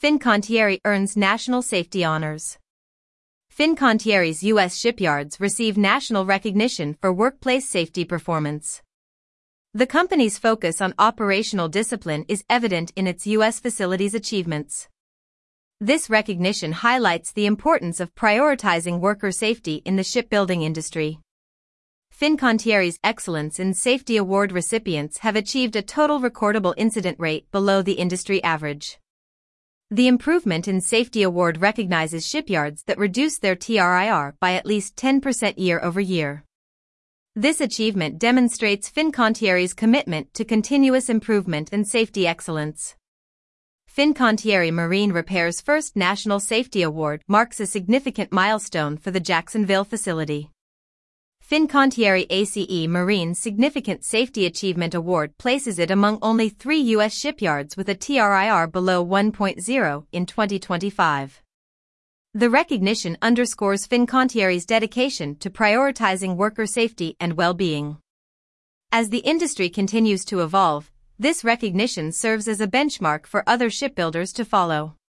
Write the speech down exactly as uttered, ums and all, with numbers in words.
Fincantieri earns national safety honors. Fincantieri's U S shipyards receive national recognition for workplace safety performance. The company's focus on operational discipline is evident in its U S facilities' achievements. This recognition highlights the importance of prioritizing worker safety in the shipbuilding industry. Fincantieri's Excellence in Safety Award recipients have achieved a total recordable incident rate below the industry average. The improvement in safety award recognizes shipyards that reduce their T R I R by at least ten percent year over year. This achievement demonstrates Fincantieri's commitment to continuous improvement and safety excellence. Fincantieri Marine Repair's first National Safety Award marks a significant milestone for the Jacksonville facility. Fincantieri A C E Marine's Significant Safety Achievement Award places it among only three U S shipyards with a T R I R below one point zero in twenty twenty-five. The recognition underscores Fincantieri's dedication to prioritizing worker safety and well-being. As the industry continues to evolve, this recognition serves as a benchmark for other shipbuilders to follow.